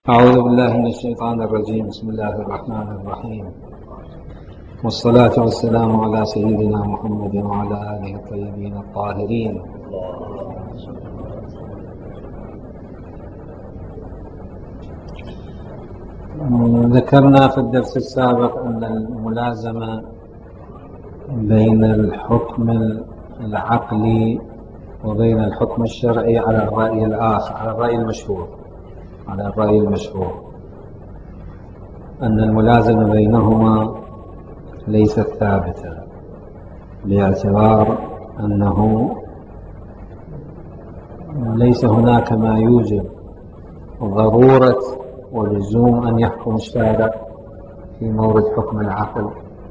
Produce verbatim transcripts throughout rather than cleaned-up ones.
أعوذ بالله من الشيطان الرجيم. بسم الله الرحمن الرحيم، والصلاة والسلام على سيدنا محمد وعلى آله الطيبين الطاهرين. ذكرنا في الدرس السابق أن الملازمة بين الحكم العقلي وبين الحكم الشرعي على الرأي الآخر، على الرأي المشهور على الرأي المشهور أن الملازمة بينهما ليست ثابتة، باعتبار أنه ليس هناك ما يوجب ضرورة ولزوم أن يحكم الشارع في مورد حكم العقل،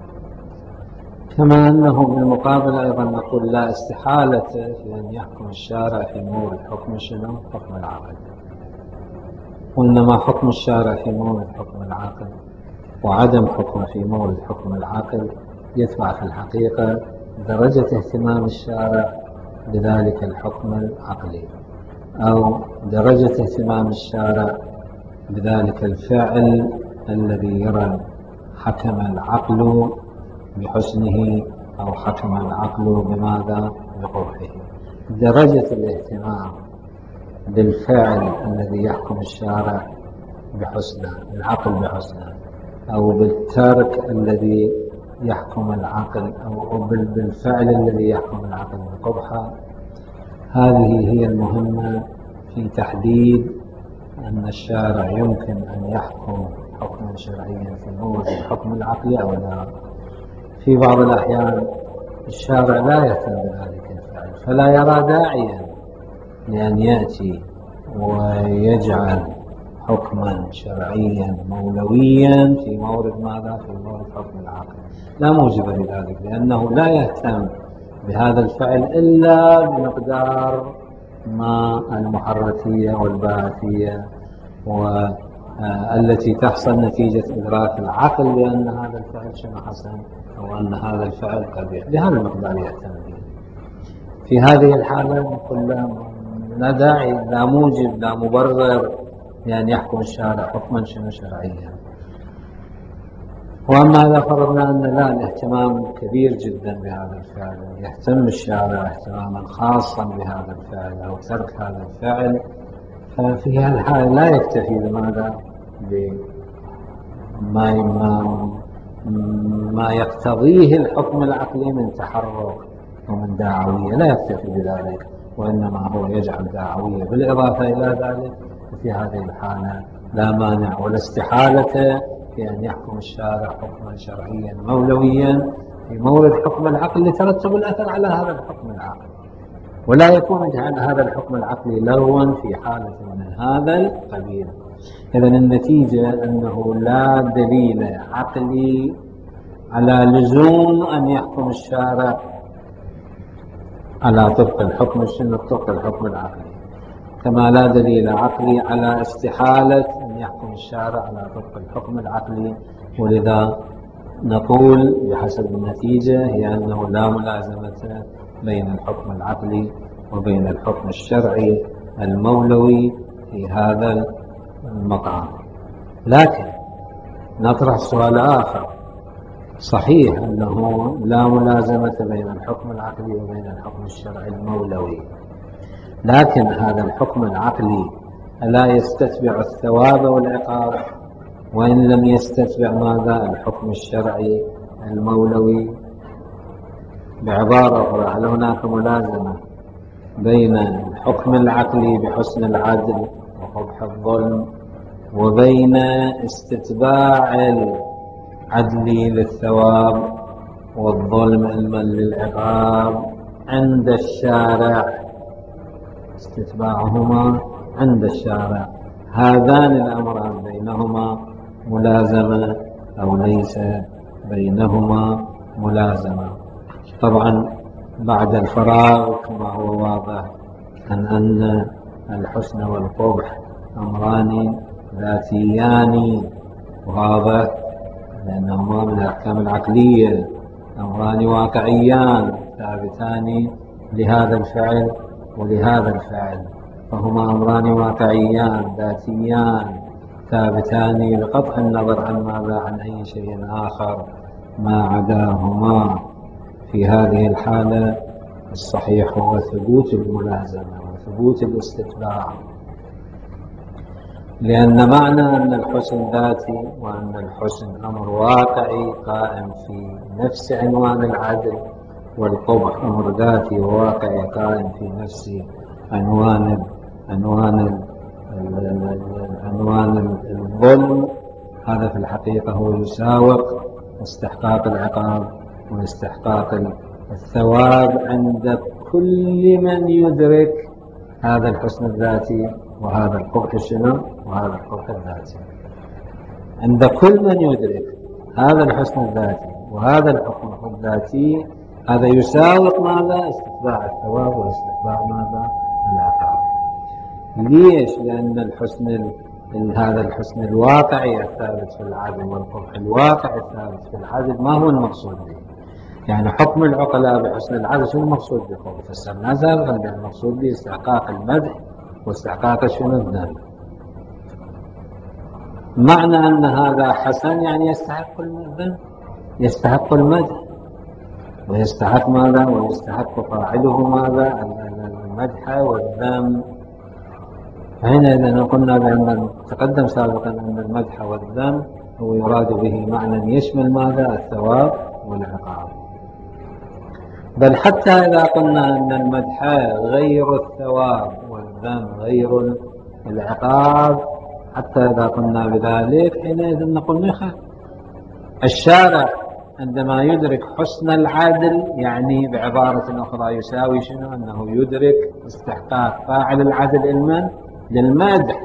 كما أنه بالمقابل أيضا نقول لا استحالة في أن يحكم الشارع في مورد حكم شنو؟ حكم العقل. وإنما حكم الشارع في مورد حكم العقل وعدم حكمه في مورد حكم العقل يتبع في الحقيقة درجة اهتمام الشارع بذلك الحكم العقلي، أو درجة اهتمام الشارع بذلك الفعل الذي يرى حكم العقل بحسنه أو حكم العقل بماذا؟ بقبحه. درجة الاهتمام بالفعل الذي يحكم الشارع بحسنه، العقل بحسنه، أو بالترك الذي يحكم العقل، أو بالفعل الذي يحكم العقل بقبحه، هذه هي المهمة في تحديد أن الشارع يمكن أن يحكم حكما شرعيا في مورد الحكم العقلي أو لا. في بعض الأحيان الشارع لا يهتم بذلك الفعل، فلا يرى داعيا لأن يأتي ويجعل حكما شرعيا مولويا في مورد ماذا؟ في مورد حكم العقل. لا موجب لذلك، لأنه لا يهتم بهذا الفعل إلا بمقدار ما المحركية والباعثية والتي تحصل نتيجة إدراك العقل بأن هذا الفعل شنو حسن أو أن هذا الفعل قبيح، بهذا المقدار يهتم به. في هذه الحالة نقول لا داعي، لا موجب، لا مبرر لأن يحكم الشارع حكما شنو شرعيا. وأما إذا فرضنا أن لا، الاهتمام كبير جدا بهذا الفعل، يهتم الشارع اهتماما خاصا بهذا الفعل أو ترك هذا الفعل، ففي هذه الحالة لا يكتفي بماذا؟ بما ما, ما يقتضيه الحكم العقلي من تحرك ومن داعوية، لا يكتفي بذلك، وإنما هو يجعل داعوية بالإضافة إلى ذلك. وفي هذه الحالة لا مانع ولا استحالة في أن يحكم الشارع حكما شرعيا مولويا في مورد حكم العقل لترتب الأثر على هذا الحكم العقلي، ولا يكون جعل هذا الحكم العقلي لغوا في حالة من هذا القبيل. إذن النتيجة أنه لا دليل عقلي على لزوم أن يحكم الشارع على طبق الحكم الشرعي طبق الحكم العقلي، كما لا دليل عقلي على استحالة أن يحكم الشارع على طبق الحكم العقلي. ولذا نقول بحسب النتيجة هي أنه لا ملازمة بين الحكم العقلي وبين الحكم الشرعي المولوي في هذا المقام. لكن نطرح سؤال آخر: صحيح أنه لا ملازمة بين الحكم العقلي وبين الحكم الشرعي المولوي، لكن هذا الحكم العقلي ألا يستتبع الثواب والعقاب؟ وإن لم يستتبع ماذا؟ الحكم الشرعي المولوي. بعبارة أخرى، هل هناك ملازمة بين الحكم العقلي بحسن العدل وقبح الظلم وبين استتباع العدل للثواب والظلم علما للعقاب عند الشارع؟ استتباعهما عند الشارع، هذان الأمران بينهما ملازمة أو ليس بينهما ملازمة؟ طبعا بعد الفراغ كما هو واضح أن أن الحسن والقبح أمران ذاتيان، واضح، لأنهما من الأحكام العقلية، أمران واقعيان ثابتان لهذا الفعل ولهذا الفعل، فهما أمران واقعيان ذاتيان ثابتان بقطع النظر عن ماذا، عن أي شيء آخر ما عداهما. في هذه الحالة الصحيح هو ثبوت الملازمة وثبوت الاستتباع، لأن معنى أن الحسن ذاتي وأن الحسن أمر واقعي قائم في نفس عنوان العدل، والقبح أمر ذاتي وواقعي قائم في نفس عنوان عنوان عنوان الظلم. هذا في الحقيقة هو يساوق استحقاق العقاب واستحقاق الثواب عند كل من يدرك هذا الحسن الذاتي وهذا القبح شنو وهذا القبح الذاتي. عند كل من يدرك هذا الحسن الذاتي وهذا القبح الذاتي، هذا يساوق ماذا؟ استتباع الثواب واستتباع ماذا؟ العقاب. ليش؟ لأن الحسن هذا الحسن الواقعي الثابت في العدل والقبح الواقعي الثابت في العدل ما هو المقصود به؟ يعني حكم العقلاء بحسن العدل شنو المقصود به؟ فسرنا سابقا بأن المقصود به استحقاق المدح واستحقاق شنو الذم. معنى أن هذا حسن يعني يستحق الذم، يستحق المدح ويستحق ماذا؟ ويستحق فاعله ماذا؟ المدح والذم. هنا إذا قلنا بأن تقدم سابقا أن المدح والذم هو يراد به معنى يشمل ماذا؟ الثواب والعقاب. بل حتى إذا قلنا أن المدح غير الثواب والذم غير العقاب، حتى إذا قلنا بذلك حينئذ نقول نخ الشارع عندما يدرك حسن العدل يعني بعبارة أخرى يساوي شنو؟ أنه يدرك استحقاق فاعل العدل المن للمدح،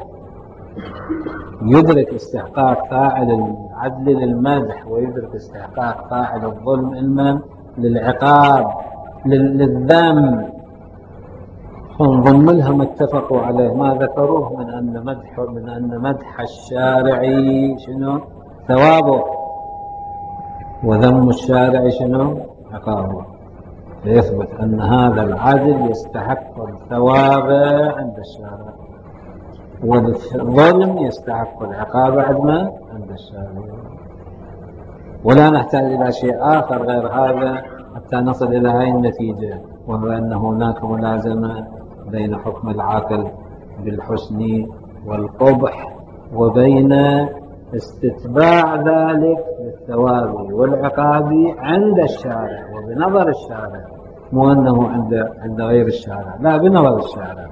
يدرك استحقاق فاعل العدل للمدح، ويدرك استحقاق فاعل الظلم المن للعقاب للذم. هم ضمن لهم اتفقوا عليه ما ذكروه من أن مدح من أن مدح الشارعي شنو؟ ثوابه، وذم الشارع شنو؟ عقابه. فيثبت أن هذا العدل يستحق الثواب عند الشارع، والظلم يستحق العقاب عندما عند الشارع. ولا نحتاج إلى شيء آخر غير هذا حتى نصل إلى هذه النتيجة، وهو أن هناك ملازمة بين حكم العاقل بالحسن والقبح وبين استتباع ذلك للثواب والعقاب عند الشارع وبنظر الشارع، مو أنه عند عند غير الشارع، لا، بنظر الشارع.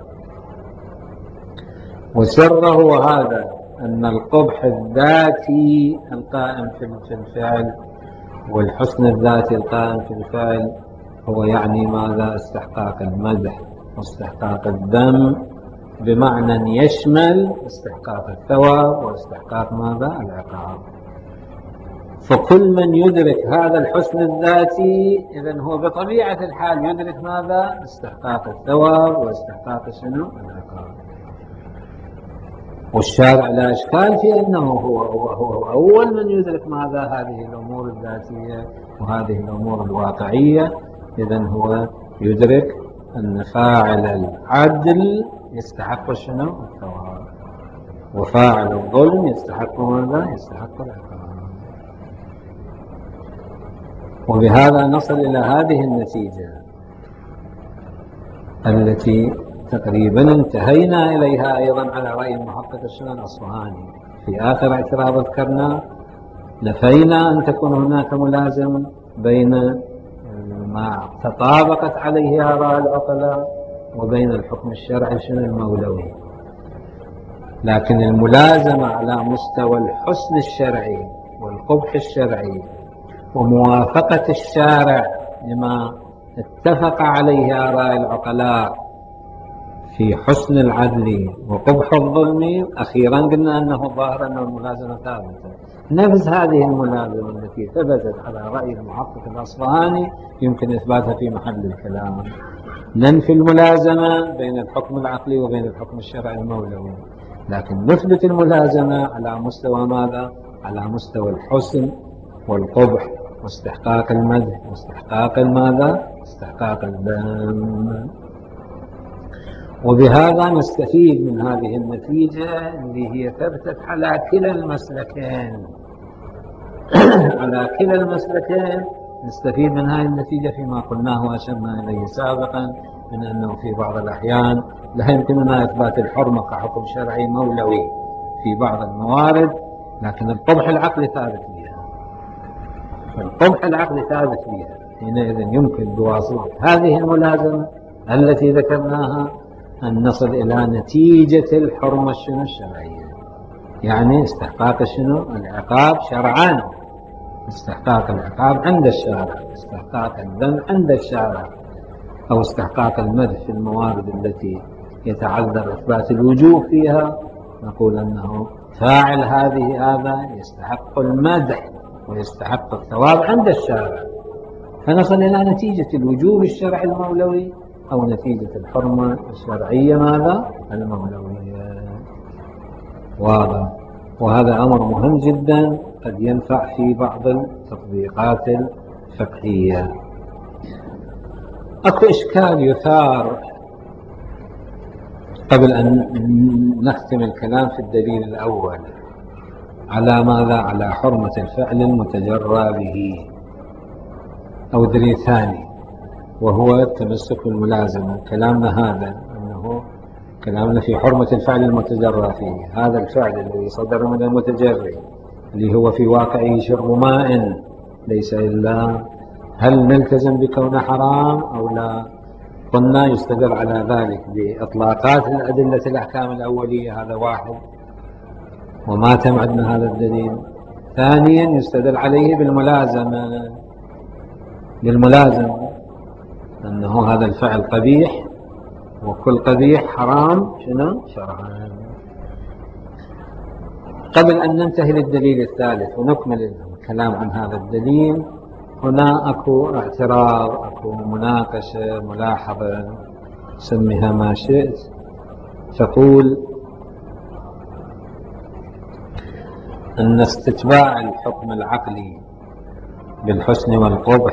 وسره هذا أن القبح الذاتي القائم في الفعل والحسن الذاتي القائم في الفعل هو يعني ماذا؟ استحقاق المدح واستحقاق الذم بمعنى يشمل استحقاق الثواب واستحقاق ماذا؟ العقاب. فكل من يدرك هذا الحسن الذاتي إذن هو بطبيعة الحال يدرك ماذا؟ استحقاق الثواب واستحقاق شنو؟ العقاب. والشارع لا إشكال في أنه هو, هو, هو أول من يدرك ماذا؟ هذه الأمور الذاتية وهذه الأمور الواقعية. إذن هو يدرك أن فاعل العدل يستحق شنو؟ الثواب، وفاعل الظلم يستحق ماذا؟ يستحق العقاب. وبهذا نصل إلى هذه النتيجة التي تقريبا انتهينا إليها أيضا على رأي المحقق الشنو الأصفهاني. في آخر اعتراض ذكرنا نفينا أن تكون هناك ملازمة بين ما تطابقت عليه آراء العقلاء وبين الحكم الشرعي شنو المولوي، لكن الملازمة على مستوى الحسن الشرعي والقبح الشرعي وموافقة الشارع لما اتفق عليه آراء العقلاء في حسن العدل وقبح الظلم، أخيرا قلنا أنه ظاهر أن الملازمة ثابتة. نفس هذه الملازمة التي ثبتت على رأي المحقق الأصفهاني يمكن إثباتها في محل الكلام. ننفي الملازمة بين الحكم العقلي وبين الحكم الشرعي المولوي، لكن نثبت الملازمة على مستوى ماذا؟ على مستوى الحسن والقبح واستحقاق المدح واستحقاق الماذا؟ استحقاق الذم. وبهذا نستفيد من هذه النتيجة اللي هي ثبتت على كلا المسلكين. على كلا المسلكين نستفيد من هذه النتيجة فيما قلناه وأشرنا إليه سابقا من أنه في بعض الأحيان لا يمكننا إثبات الحرمة كحكم شرعي مولوي في بعض الموارد، لكن القبح العقلي ثابت بها. القبح العقلي ثابت بها، حينئذ يمكن بواسطة هذه الملازمة التي ذكرناها أن نصل إلى نتيجة الحرمة الشنو الشرعية، يعني استحقاق شنو العقاب شرعا، استحقاق العقاب عند الشارع، استحقاق الذنب عند الشارع، أو استحقاق المدح في الموارد التي يتعذر إثبات الوجوب فيها، نقول أنه فاعل هذه هذا يستحق المدح ويستحق الثواب عند الشارع، فنصل إلى نتيجة الوجوب الشرعي المولوي أو نتيجة الحرمة الشرعية ماذا المولوية. واضح. وهذا أمر مهم جدا قد ينفع في بعض التطبيقات الفقهية. أكو إشكال يثار قبل أن نختم الكلام في الدليل الأول على ماذا؟ على حرمة الفعل المتجرى به، أو دليل ثاني وهو التمسك بالملازمة. كلامنا هذا أنه كلامنا في حرمة الفعل المتجرى فيه، هذا الفعل الذي صدر من المتجري اللي هو في واقعه شرب ماء ليس إلا، هل نلتزم بكونه حرام أو لا؟ قلنا يستدل على ذلك بإطلاقات الأدلة الأحكام الأولية، هذا واحد وما تم عندنا هذا الدليل. ثانيا يستدل عليه بالملازمة، بالملازمة أنه هذا الفعل قبيح وكل قبيح حرام شنو شرعا. قبل أن ننتهي للدليل الثالث ونكمل الكلام عن هذا الدليل، هنا أكو اعتراض، أكو مناقشة، ملاحظة، سميها ما شئت. تقول أن استتباع الحكم العقلي بالحسن والقبح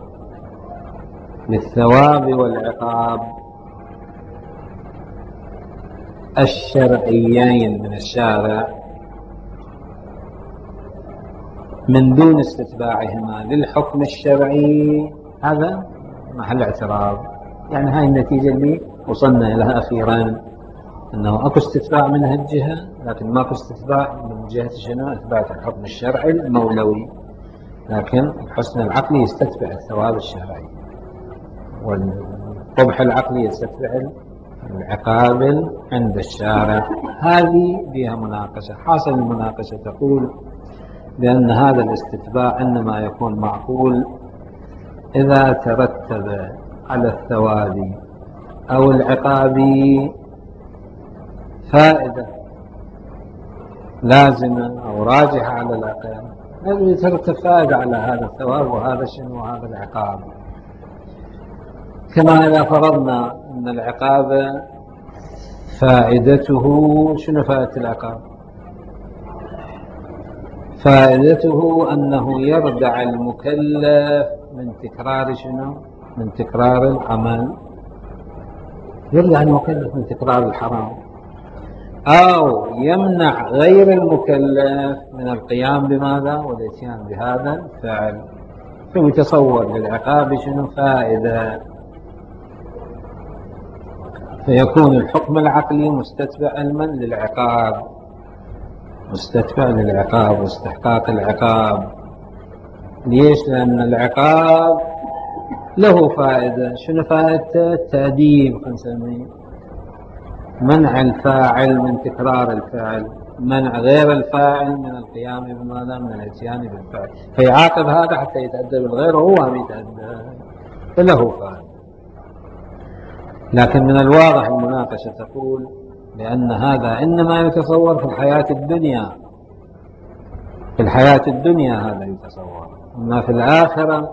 للثواب والعقاب الشرعيين من الشارع من دون استتباعهما للحكم الشرعي، هذا محل اعتراض. يعني هاي النتيجة اللي وصلنا لها أخيرا، أنه أكو استتباع من هالجهة لكن ماكو استتباع من جهة شنو إثبات الحكم الشرعي المولوي، لكن الحسن العقلي يستتبع الثواب الشرعي والقبح العقلي يستتبع العقاب عند الشارع. هذه بها مناقشة. حاصل المناقشة تقول بأن هذا الاستتباع إنما يكون معقول إذا ترتب على الثواب أو العقاب فائدة لازمة أو راجحة على الأقل، لازم يترتب فائدة على هذا الثواب وهذا شنو وهذا العقاب. كما إذا فرضنا أن العقاب فائدته شنو فائدة العقاب؟ فائدته أنه يردع المكلف من تكرار شنو؟ من تكرار العمل، يردع المكلف من تكرار الحرام، أو يمنع غير المكلف من القيام بماذا؟ والاتيان بهذا الفعل. فيتصور للعقاب شنو؟ فائدة، فيكون الحكم العقلي مستتبع علما للعقاب، مستتبع للعقاب واستحقاق العقاب. ليش؟ لأن العقاب له فائدة. شنو فائدته؟ التأديب، نسميه منع الفاعل من تكرار الفعل، منع غير الفاعل من القيام بماذا؟ من الاتيان بالفعل، فيعاقب هذا حتى يتأدب الغير وهو هم يتأدب، فله فائدة. لكن من الواضح المناقشة تقول لأن هذا إنما يتصور في الحياة الدنيا، في الحياة الدنيا هذا يتصور، أما في الآخرة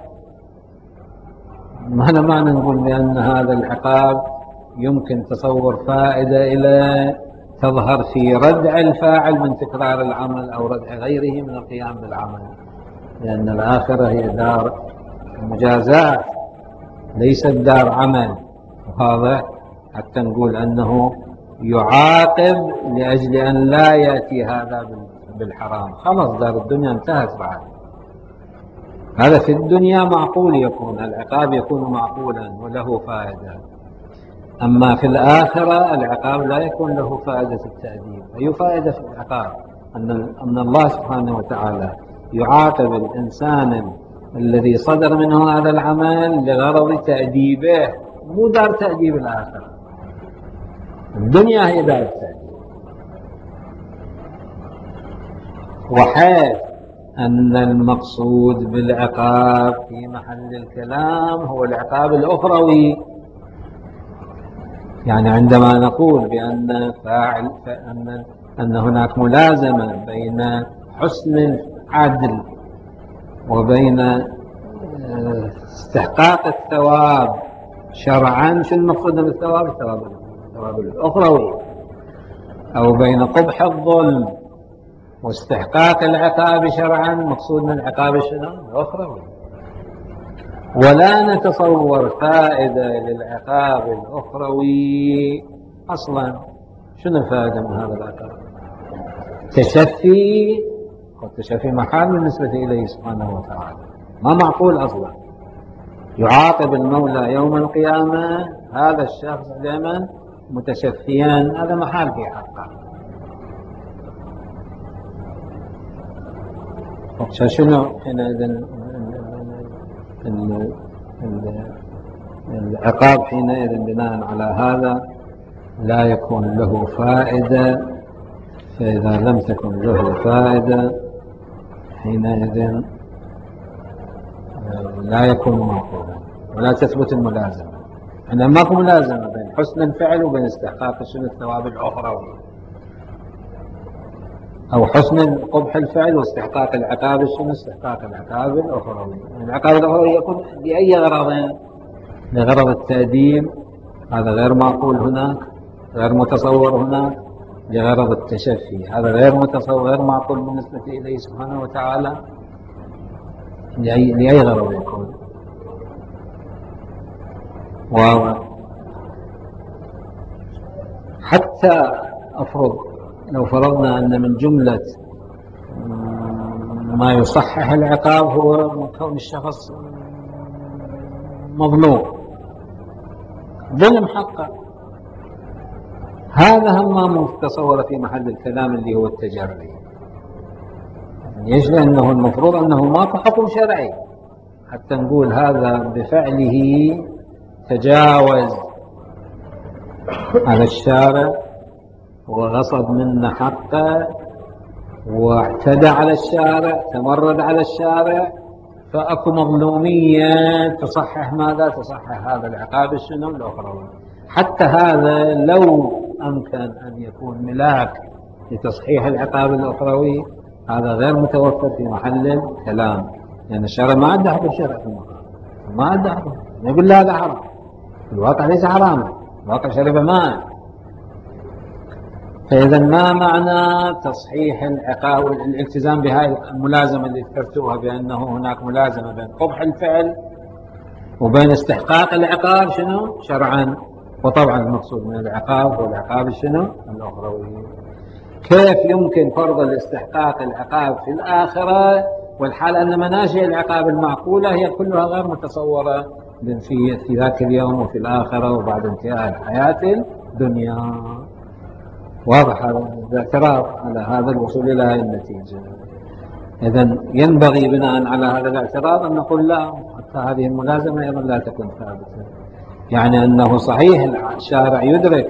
ما أنا معنى نقول بأن هذا العقاب يمكن تصور فائدة إلى تظهر في ردع الفاعل من تكرار العمل أو ردع غيره من القيام بالعمل، لأن الآخرة هي دار مجازات ليست دار عمل. واضح؟ حتى نقول أنه يعاقب لأجل أن لا يأتي هذا بالحرام. خلاص دار الدنيا انتهت بعد. هذا في الدنيا معقول يكون العقاب يكون معقولا وله فائدة. أما في الآخرة العقاب لا يكون له فائدة التأديب. أي فائدة في العقاب؟ أن أن الله سبحانه وتعالى يعاقب الإنسان الذي صدر منه هذا العمل لغرض تأديبه، مو دار تأديب الآخرة. الدنيا هي دار التأديب. وحيث أن المقصود بالعقاب في محل الكلام هو العقاب الأخروي، يعني عندما نقول بأن فاعل فأن أن هناك ملازمة بين حسن العدل وبين استحقاق الثواب شرعا، شو المقصود بالثواب؟ الثواب الثواب الأخروي، أو بين قبح الظلم واستحقاق العقاب شرعا، مقصود من العقاب الأخروي. ولا نتصور فائدة للعقاب الأخروي أصلا. شنو الفائدة من هذا العقاب؟ تشفي، والتشفي محال بالنسبة إليه سبحانه وتعالى، ما معقول أصلا. يعاقب المولى يوم القيامة هذا الشخص دائما متشفيا، هذا محال في حقه. شنو حينئذ العقاب؟ حينئذ بناء على هذا لا يكون له فائدة. فإذا لم تكن له فائدة حينئذ لا يكون معقولا ولا تثبت الملازمة. أنا ماكو ملازمة بين حسن الفعل وبين استحقاق شنو الثواب الأخروي، أو حسن قبح الفعل واستحقاق العقاب شنو استحقاق العقاب الأخروي. العقاب الأخروي يكون بأي غرض؟ لغرض التأديب، هذا غير معقول هناك، غير متصور هناك. لغرض التشفي، هذا غير متصور غير معقول بالنسبة إليه سبحانه وتعالى. لأي, لأي غرض يكون؟ واضح. حتى أفرض لو فرضنا أن من جملة ما يصحح العقاب هو كون الشخص مظلوم، ظلم حقه، هذا هم متصور في محل الكلام اللي هو التجري. ليش؟ لأنه المفروض أنه ماكو حكم شرعي حتى نقول هذا بفعله تجاوز على الشارع وغصب منا حقه واعتدى على الشارع، تمرد على الشارع، فأكو مظلومية تصحح ماذا؟ تصحح هذا العقاب الشنو الأخروي. حتى هذا لو أمكن أن يكون ملاك لتصحيح العقاب الأخروي، هذا غير متوفر في محل الكلام، لأن يعني الشرع ما عنده حكم شرع في المقام، ما عنده حكم. يقول لا هذا حرام، الواقع ليس حراما، الواقع شرب ماء. فإذا ما معنى تصحيح العقاب والالتزام بهذه الملازمة اللي ذكرتوها بأنه هناك ملازمة بين قبح الفعل وبين استحقاق العقاب شنو شرعا؟ وطبعا المقصود من العقاب هو العقاب شنو الأخروي. كيف يمكن فرض الاستحقاق العقاب في الآخرة والحال أن مناشئ العقاب المعقولة هي كلها غير متصورة في في ذاك اليوم وفي الآخرة وبعد انتهاء الحياة الدنيا؟ واضح هذا الاعتراض على هذا الوصول إلى هذه النتيجة. إذن ينبغي بناء على هذا الاعتراض أن نقول لا، حتى هذه الملازمة أيضا لا تكون ثابتة. يعني أنه صحيح الشارع يدرك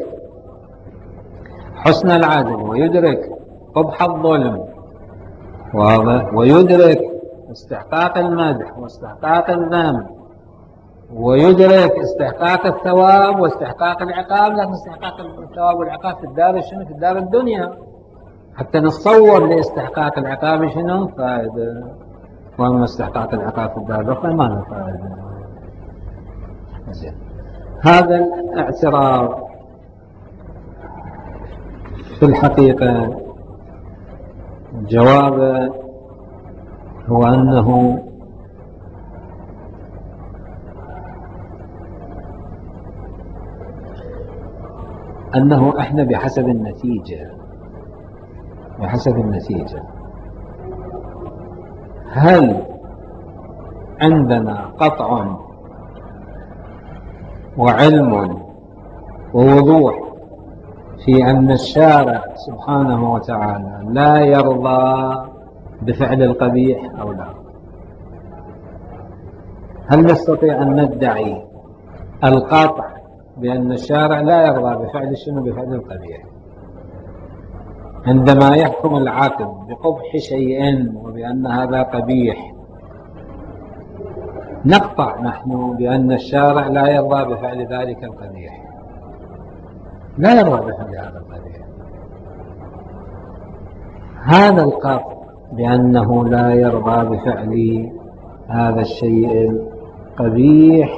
حسن العدل ويدرك قبح الظلم، واضح، ويدرك استحقاق المدح واستحقاق الذم، ويدرك استحقاق الثواب واستحقاق العقاب، لكن استحقاق الثواب والعقاب في الدار شنو؟ في الدار الدنيا. حتى نتصور لاستحقاق العقاب شنو فائدة، وأما استحقاق العقاب في الدار الأخرى ما له فائدة. هذا الاعتراض في الحقيقة جوابه هو أنه أنه إحنا بحسب النتيجة بحسب النتيجة هل عندنا قطع وعلم ووضوح في أن الشارع سبحانه وتعالى لا يرضى بفعل القبيح أو لا؟ هل نستطيع أن ندعي القاطع بأن الشارع لا يرضى بفعل شنو؟ بفعل القبيح. عندما يحكم العاقل بقبح شيء وبأن هذا قبيح نقطع نحن بأن الشارع لا يرضى بفعل ذلك القبيح، لا يرضى بفعل هذا القبيح. هذا القاطع بأنه لا يرضى بفعل هذا الشيء القبيح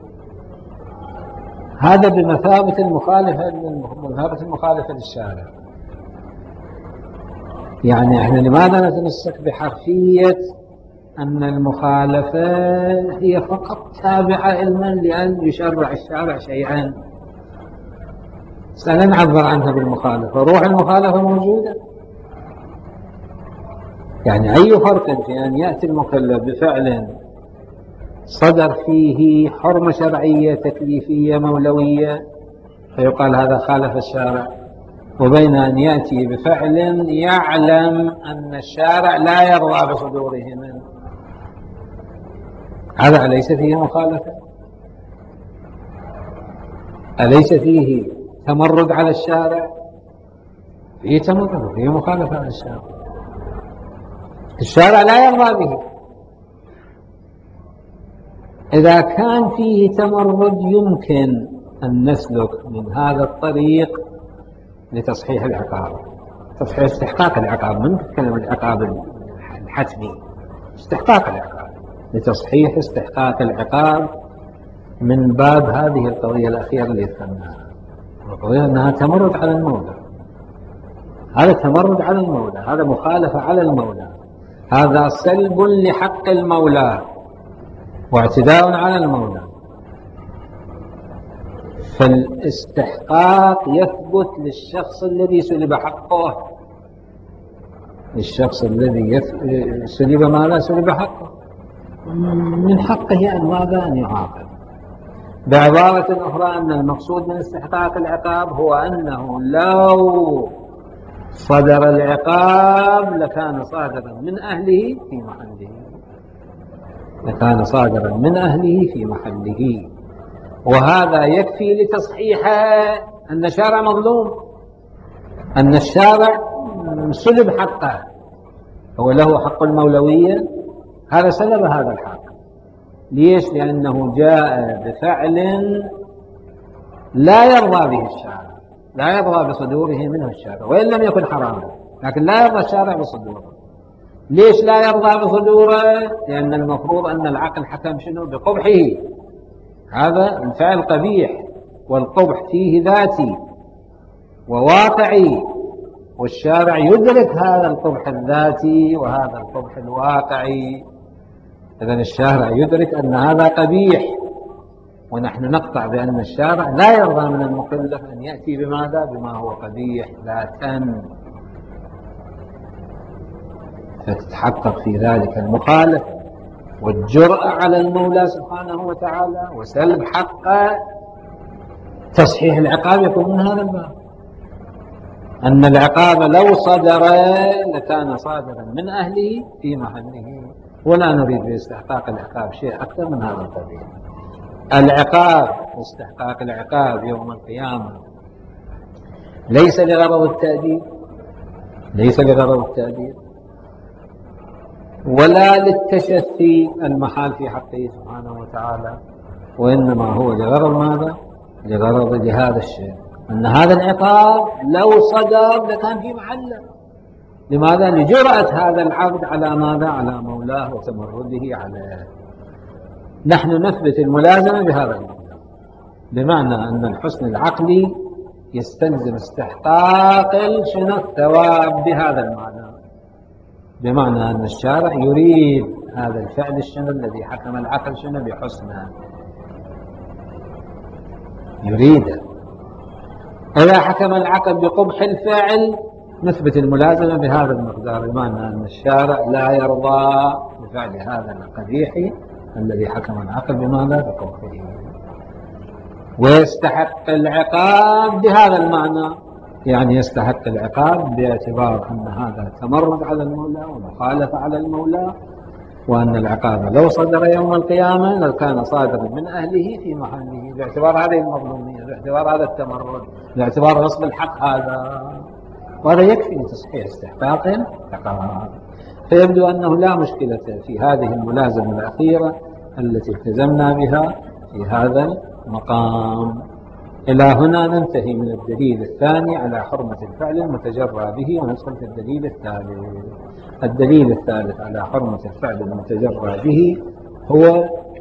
هذا بمثابة المخالفة بمثابة المخالفة للشارع. يعني احنا لماذا نتمسك بحرفية أن المخالفة هي فقط تابعة علما لأن يشرع الشارع شيئا، سنعبر نعبر عنها بالمخالفة. روح المخالفة موجودة. يعني أي فرق في أن يأتي المكلف بفعل صدر فيه حرمة شرعية تكليفية مولوية فيقال هذا خالف الشارع، وبين أن يأتي بفعل يعلم أن الشارع لا يرضى بصدوره منه، هذا أليس فيه مخالفة؟ أليس فيه تمرد على الشارع؟ فيه تمرد، فيه مخالفة على الشارع. الشارع لا يرضى به. إذا كان فيه تمرد يمكن أن نسلك من هذا الطريق لتصحيح العقاب، تصحيح استحقاق العقاب، من نتكلم عن العقاب الحتمي، استحقاق العقاب، لتصحيح استحقاق العقاب من باب هذه القضية الأخيرة اللي ذكرناها، القضية أنها تمرد على المولى. هذا تمرد على المولى، هذا مخالفة على المولى، هذا سلب لحق المولى واعتداء على المولى. فالاستحقاق يثبت للشخص الذي سلب حقه، للشخص الذي سلب ما لا سلب حقه، من حقه أن ماذا؟ أن يعاقب. بعبارة أخرى أن المقصود من استحقاق العقاب هو أنه لو صدر العقاب لكان صادرا من أهله في محله، لكان صادرا من أهله في محله. وهذا يكفي لتصحيح أن الشارع مظلوم، أن الشارع سلب حقه، هو له حق المولوية، هذا سلب هذا الحق. ليش؟ لأنه جاء بفعل لا يرضى به الشارع، لا يرضى بصدوره منه الشارع، وإن لم يكن حراما، لكن لا يرضى الشارع بصدوره. ليش لا يرضى بصدوره؟ لأن المفروض أن العقل حكم شنو؟ بقبحه. هذا الفعل قبيح، والقبح فيه ذاتي وواقعي، والشارع يدرك هذا القبح الذاتي وهذا القبح الواقعي. إذن الشارع يدرك أن هذا قبيح، ونحن نقطع بأن الشارع لا يرضى من المكلف أن يأتي بماذا؟ بما هو قبيح ذاتا، فتتحقق في ذلك المخالفة والجرأة على المولى سبحانه وتعالى وسلب حق تصحيح العقاب. يكون من هذا الباب أن العقاب لو صدر لكان صادرا من أهله في محله، ولا نريد باستحقاق العقاب شيء أكثر من هذا القبيل. العقاب واستحقاق العقاب يوم القيامة ليس لغرض التأديب، ليس لغرض التأديب ولا للتشفي المحال في حقه سبحانه وتعالى، وإنما هو لغرض ماذا؟ لغرض لهذا الشيء، أن هذا العقاب لو صدر لكان في محله. لماذا؟ لجرأة هذا العبد على ماذا؟ على مولاه وتمرده عليه. نحن نثبت الملازمة بهذا المعنى، بمعنى أن الحسن العقلي يستلزم استحقاق شنو؟ الثواب بهذا المعنى، بمعنى أن الشارع يريد هذا الفعل الشنو الذي حكم العقل شنو؟ بحسنه، يريده. إذا حكم العقل بقبح الفعل نثبت الملازمة بهذا المقدار، بمعنى أن الشارع لا يرضى بفعل هذا القبيح الذي حكم العقل بماذا؟ بقبحه، ويستحق العقاب بهذا المعنى، يعني يستحق العقاب باعتبار أن هذا تمرد على المولى ومخالفة على المولى، وأن العقاب لو صدر يوم القيامة لكان صادرا من أهله في محله، باعتبار هذه المظلومية، باعتبار هذا التمرد، باعتبار غصب الحق هذا، وهذا يكفي لتصحيح استحقاق العقاب. فيبدو أنه لا مشكلة في هذه الملازمة الأخيرة التي التزمنا بها في هذا المقام. إلى هنا ننتهي من الدليل الثاني على حرمة الفعل المتجرى به، وندخل في الدليل الثالث. الدليل الثالث على حرمة الفعل المتجرى به هو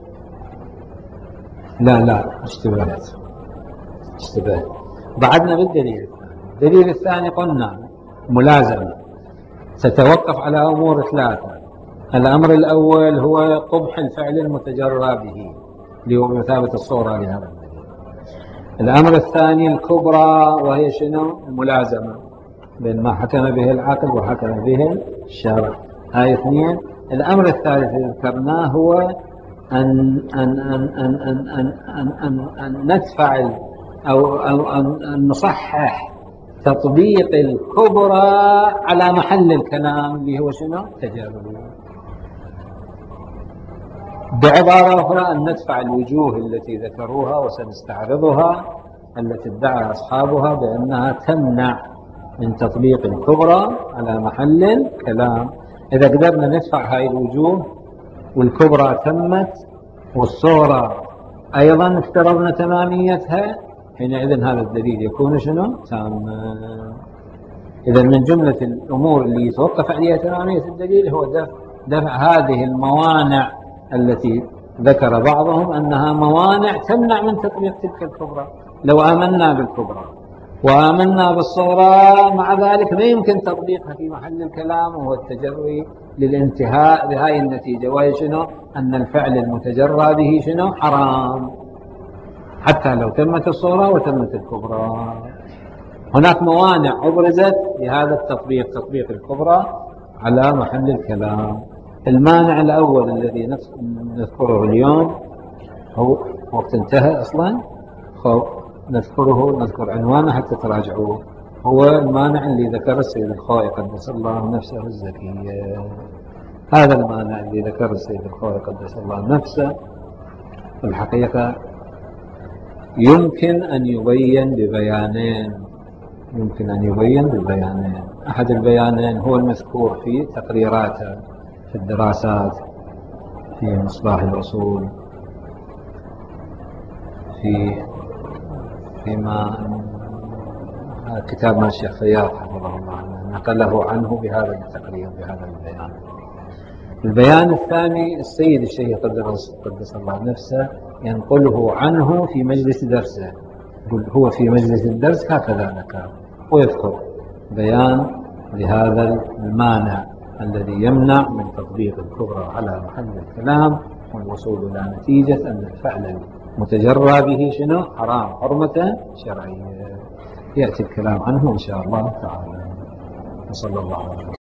لا لا اشتبهت اشتبهت بعدنا بالدليل الثاني. الدليل الثاني قلنا ملازمة تتوقف على أمور ثلاثة. الأمر الأول هو قبح الفعل المتجرى به بمثابة الصورة لهذا الدليل. الأمر الثاني الكبرى، وهي شنو؟ الملازمة بين ما حكم به العقل وحكم به الشرع، هاي اثنين. الأمر الثالث الذي ذكرناه هو أن أن أن أن أن أن أن أن أن ندفع أو أو أن نصحح تطبيق الكبرى على محل الكلام اللي هو شنو؟ تجربي. بعبارة أخرى أن ندفع الوجوه التي ذكروها وسنستعرضها التي ادعى أصحابها بأنها تمنع من تطبيق الكبرى على محل الكلام. إذا قدرنا ندفع هاي الوجوه والكبرى تمت والصورة أيضا افترضنا تماميتها، حينئذ هذا الدليل يكون شنو؟ تاما. إذا من جملة الأمور اللي يتوقف عليها تمامية الدليل هو دفع, دفع هذه الموانع التي ذكر بعضهم أنها موانع تمنع من تطبيق تلك الكبرى. لو آمنا بالكبرى وآمنا بالصغرى مع ذلك لا يمكن تطبيقها في محل الكلام، وهو التجري للانتهاء بهذه النتيجة، وهي شنو؟ أن الفعل المتجرى به شنو؟ حرام، حتى لو تمت الصغرى وتمت الكبرى. هناك موانع أبرزت لهذا التطبيق، تطبيق الكبرى على محل الكلام. المانع الأول الذي نذكره اليوم هو وقت انتهى أصلا، نذكره نذكر عنوانه حتى تراجعوه. هو المانع اللي ذكر السيد الخوئي قدس الله نفسه الزكية. هذا المانع اللي ذكر السيد الخوئي قدس الله نفسه في الحقيقة يمكن أن يبين ببيانين يمكن أن يبين ببيانين. أحد البيانين هو المذكور في تقريراته في الدراسات في مصباح الأصول، في فيما كتاب ما الشيخ فياض حفظه الله نقله عنه بهذا التقرير بهذا البيان. البيان الثاني السيد الشيخ قدس الله نفسه ينقله عنه في مجلس درسه، يقول هو في مجلس الدرس هكذا ذكر، ويذكر بيان لهذا المانع الذي يمنع من تطبيق الكبرى على محل الكلام والوصول إلى نتيجة أن الفعل المتجرى به شنو؟ حرام حرمة شرعية. يأتي الكلام عنه إن شاء الله تعالى. وصلى الله عليه وسلم.